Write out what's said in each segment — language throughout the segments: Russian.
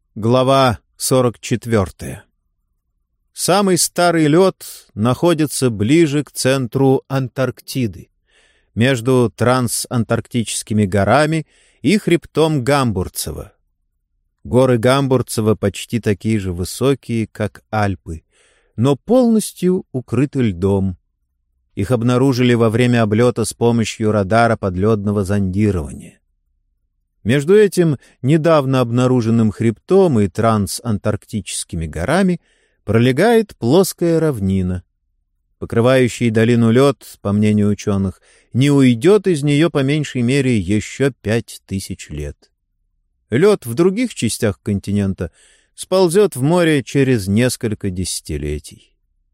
Глава 44. Самый старый лед находится ближе к центру Антарктиды, между трансантарктическими горами и хребтом Гамбурцева. Горы Гамбурцева почти такие же высокие, как Альпы, но полностью укрыты льдом. Их обнаружили во время облета с помощью радара подледного зондирования. Между этим недавно обнаруженным хребтом и трансантарктическими горами пролегает плоская равнина. Покрывающий долину лед, по мнению ученых, не уйдет из нее по меньшей мере еще 5000 лет. Лед в других частях континента сползет в море через несколько десятилетий.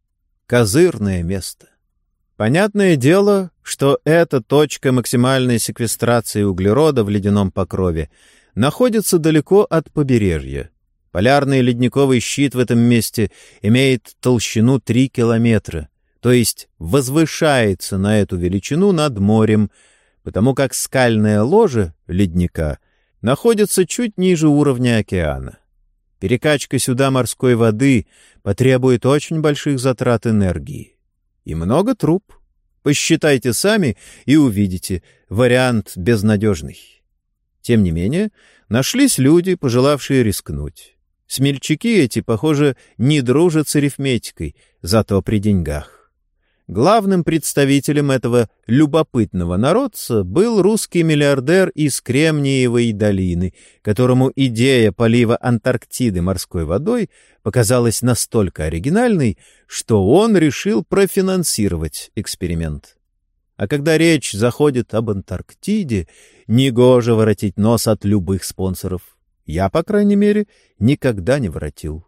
Козырное место. Понятное дело, что эта точка максимальной секвестрации углерода в ледяном покрове находится далеко от побережья. Полярный ледниковый щит в этом месте имеет толщину 3 километра, то есть возвышается на эту величину над морем, потому как скальное ложе ледника находится чуть ниже уровня океана. Перекачка сюда морской воды потребует очень больших затрат энергии. И много труб. Посчитайте сами и увидите, вариант безнадежный. Тем не менее, нашлись люди, пожелавшие рискнуть. Смельчаки эти, похоже, не дружат с арифметикой, зато при деньгах. Главным представителем этого любопытного народца был русский миллиардер из Кремниевой долины, которому идея полива Антарктиды морской водой показалась настолько оригинальной, что он решил профинансировать эксперимент. А когда речь заходит об Антарктиде, негоже воротить нос от любых спонсоров. Я, по крайней мере, никогда не воротил.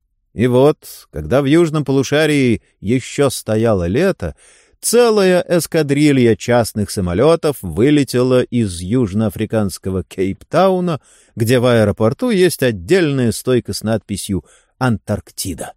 И вот, когда в южном полушарии еще стояло лето, целая эскадрилья частных самолетов вылетела из южноафриканского Кейптауна, где в аэропорту есть отдельная стойка с надписью «Антарктида».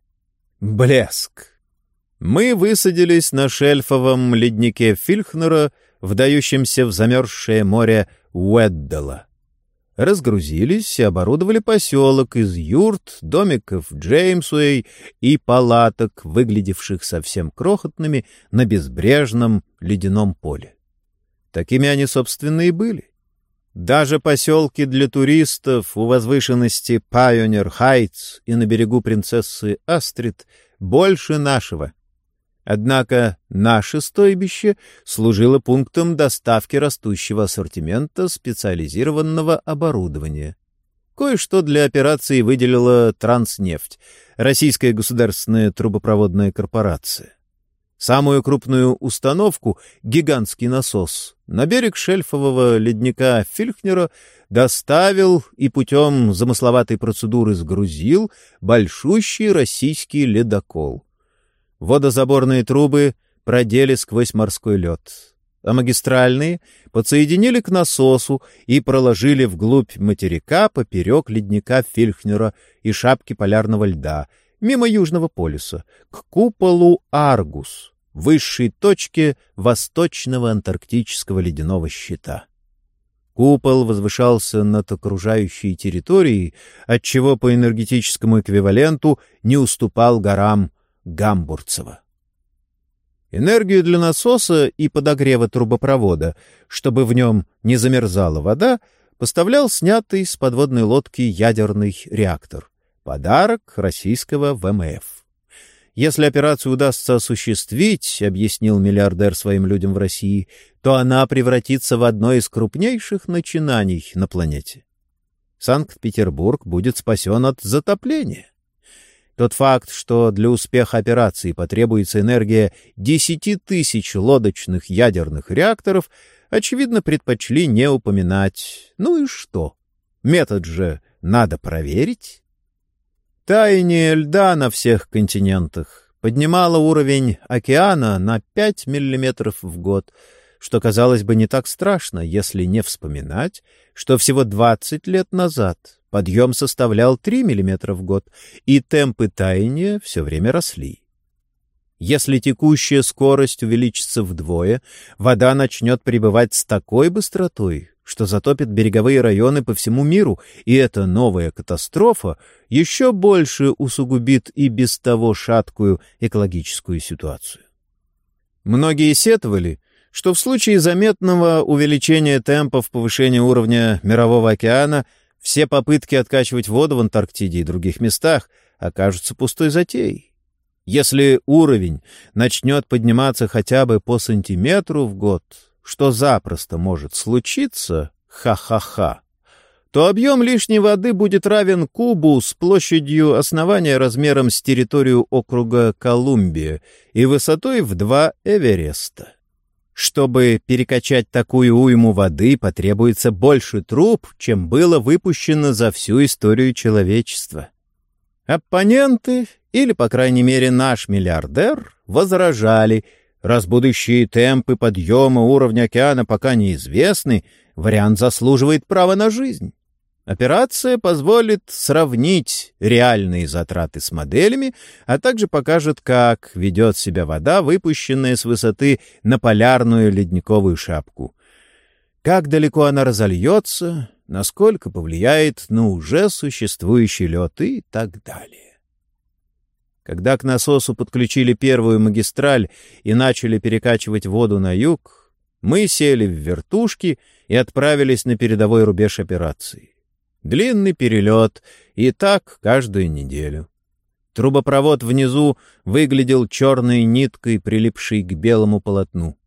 Блеск! Мы высадились на шельфовом леднике Фильхнера, вдающемся в замерзшее море Уэддала. Разгрузились и оборудовали поселок из юрт, домиков Джеймсуэй и палаток, выглядевших совсем крохотными на безбрежном ледяном поле. Такими они, собственно, и были. Даже поселки для туристов у возвышенности Пайонер Хайтс и на берегу принцессы Астрид больше нашего. Однако наше стойбище служило пунктом доставки растущего ассортимента специализированного оборудования. Кое-что для операции выделила Транснефть, российская государственная трубопроводная корпорация. Самую крупную установку, гигантский насос, на берег шельфового ледника Фильхнера доставил и путем замысловатой процедуры сгрузил большущий российский ледокол. Водозаборные трубы продели сквозь морской лед, а магистральные подсоединили к насосу и проложили вглубь материка поперек ледника Фильхнера и шапки полярного льда, мимо Южного полюса, к куполу Аргус, высшей точке восточного антарктического ледяного щита. Купол возвышался над окружающей территорией, отчего по энергетическому эквиваленту не уступал горам Гамбурцева. Энергию для насоса и подогрева трубопровода, чтобы в нем не замерзала вода, поставлял снятый с подводной лодки ядерный реактор. Подарок российского ВМФ. Если операцию удастся осуществить, объяснил миллиардер своим людям в России, то она превратится в одно из крупнейших начинаний на планете. Санкт-Петербург будет спасен от затопления. Тот факт, что для успеха операции потребуется энергия 10 тысяч лодочных ядерных реакторов, очевидно, предпочли не упоминать. Ну и что? Метод же надо проверить. Таяние льда на всех континентах поднимало уровень океана на 5 миллиметров в год, что, казалось бы, не так страшно, если не вспоминать, что всего 20 лет назад подъем составлял 3 миллиметра в год, и темпы таяния все время росли. Если текущая скорость увеличится вдвое, вода начнет прибывать с такой быстротой, что затопит береговые районы по всему миру, и эта новая катастрофа еще больше усугубит и без того шаткую экологическую ситуацию. Многие сетовали, что в случае заметного увеличения темпов повышения уровня Мирового океана все попытки откачивать воду в Антарктиде и других местах окажутся пустой затеей. Если уровень начнет подниматься хотя бы по сантиметру в год, что запросто может случиться, ха-ха-ха, то объем лишней воды будет равен кубу с площадью основания размером с территорию округа Колумбия и высотой в 2 Эвереста. Чтобы перекачать такую уйму воды, потребуется больше труб, чем было выпущено за всю историю человечества. Оппоненты, или, по крайней мере, наш миллиардер, возражали, раз будущие темпы подъема уровня океана пока неизвестны, вариант заслуживает права на жизнь. Операция позволит сравнить реальные затраты с моделями, а также покажет, как ведет себя вода, выпущенная с высоты на полярную ледниковую шапку. Как далеко она разольется, насколько повлияет на уже существующий лед и так далее. Когда к насосу подключили первую магистраль и начали перекачивать воду на юг, мы сели в вертушки и отправились на передовой рубеж операции. Длинный перелет, и так каждую неделю. Трубопровод внизу выглядел черной ниткой, прилипшей к белому полотну.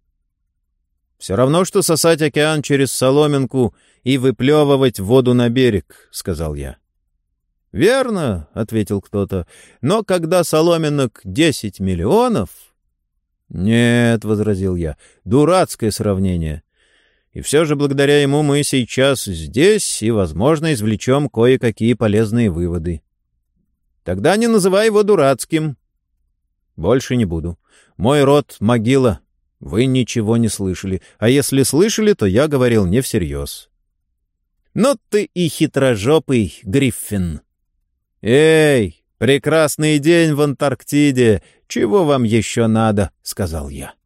«Все равно, что сосать океан через соломинку и выплевывать воду на берег», — сказал я. «Верно», — ответил кто-то, — «но когда соломинок 10 миллионов...» «Нет», — возразил я, — «дурацкое сравнение. И все же благодаря ему мы сейчас здесь и, возможно, извлечем кое-какие полезные выводы». «Тогда не называй его дурацким». «Больше не буду. Мой род — могила. Вы ничего не слышали. А если слышали, то я говорил не всерьез». «Ну ты и хитрожопый, Гриффин». «Эй, прекрасный день в Антарктиде! Чего вам еще надо?» — сказал я.